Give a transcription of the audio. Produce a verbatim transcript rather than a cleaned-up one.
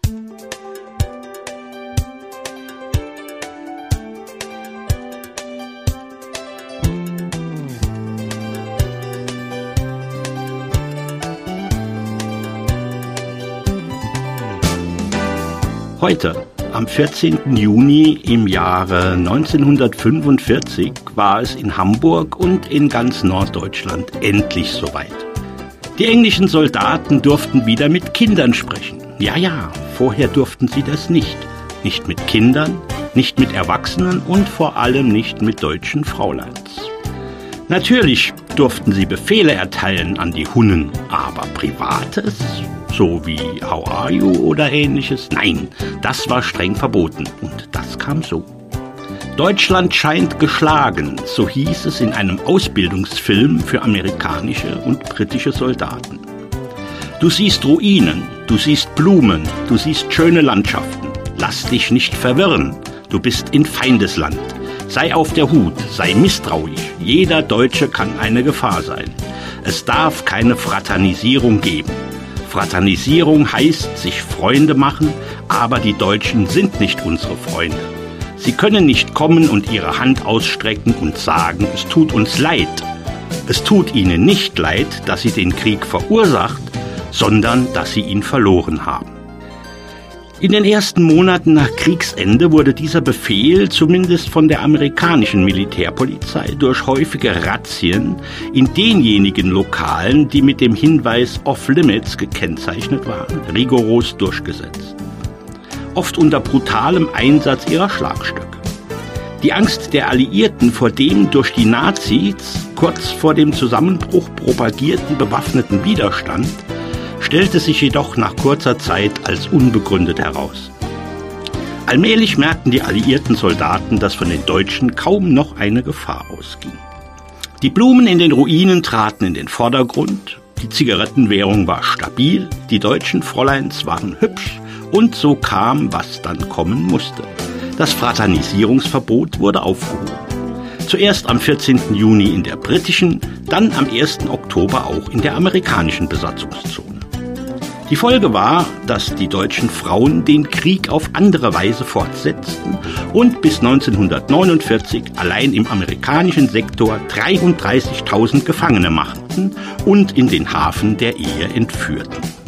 Heute, am vierzehnten Juni im Jahre neunzehnhundertfünfundvierzig, war es in Hamburg und in ganz Norddeutschland endlich soweit. Die englischen Soldaten durften wieder mit Kindern sprechen. Ja, ja, vorher durften sie das nicht. Nicht mit Kindern, nicht mit Erwachsenen und vor allem nicht mit deutschen Fräuleins. Natürlich durften sie Befehle erteilen an die Hunnen, aber Privates, so wie How are you oder ähnliches, nein, das war streng verboten und das kam so. Deutschland scheint geschlagen, so hieß es in einem Ausbildungsfilm für amerikanische und britische Soldaten. Du siehst Ruinen, du siehst Blumen, du siehst schöne Landschaften. Lass dich nicht verwirren, du bist in Feindesland. Sei auf der Hut, sei misstrauisch, jeder Deutsche kann eine Gefahr sein. Es darf keine Fraternisierung geben. Fraternisierung heißt, sich Freunde machen, aber die Deutschen sind nicht unsere Freunde. Sie können nicht kommen und ihre Hand ausstrecken und sagen, es tut uns leid. Es tut ihnen nicht leid, dass sie den Krieg verursacht, sondern dass sie ihn verloren haben. In den ersten Monaten nach Kriegsende wurde dieser Befehl zumindest von der amerikanischen Militärpolizei durch häufige Razzien in denjenigen Lokalen, die mit dem Hinweis Off-Limits gekennzeichnet waren, rigoros durchgesetzt. Oft unter brutalem Einsatz ihrer Schlagstöcke. Die Angst der Alliierten vor dem durch die Nazis kurz vor dem Zusammenbruch propagierten bewaffneten Widerstand stellte sich jedoch nach kurzer Zeit als unbegründet heraus. Allmählich merkten die alliierten Soldaten, dass von den Deutschen kaum noch eine Gefahr ausging. Die Blumen in den Ruinen traten in den Vordergrund, die Zigarettenwährung war stabil, die deutschen Fräuleins waren hübsch und so kam, was dann kommen musste. Das Fraternisierungsverbot wurde aufgehoben. Zuerst am vierzehnten Juni in der britischen, dann am ersten Oktober auch in der amerikanischen Besatzungszone. Die Folge war, dass die deutschen Frauen den Krieg auf andere Weise fortsetzten und bis neunzehnhundertneunundvierzig allein im amerikanischen Sektor dreiunddreißigtausend Gefangene machten und in den Hafen der Ehe entführten.